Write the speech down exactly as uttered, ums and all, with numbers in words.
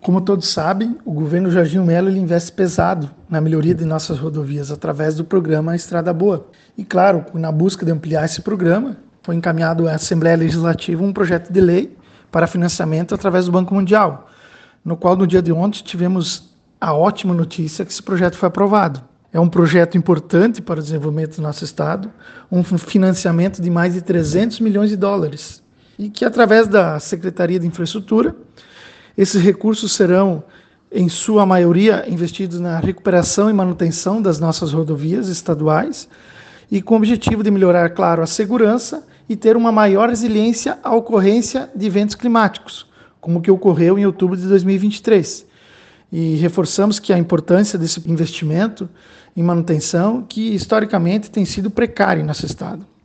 Como todos sabem, o governo Jorginho Melo ele investe pesado na melhoria de nossas rodovias através do programa Estrada Boa. E claro, na busca de ampliar esse programa, foi encaminhado à Assembleia Legislativa um projeto de lei para financiamento através do Banco Mundial, no qual no dia de ontem tivemos a ótima notícia que esse projeto foi aprovado. É um projeto importante para o desenvolvimento do nosso estado, um financiamento de mais de trezentos milhões de dólares, e que através da Secretaria de Infraestrutura, esses recursos serão, em sua maioria, investidos na recuperação e manutenção das nossas rodovias estaduais e com o objetivo de melhorar, claro, a segurança e ter uma maior resiliência à ocorrência de eventos climáticos, como o que ocorreu em outubro de dois mil e vinte e três. E reforçamos que a importância desse investimento em manutenção, que historicamente tem sido precário em nosso estado.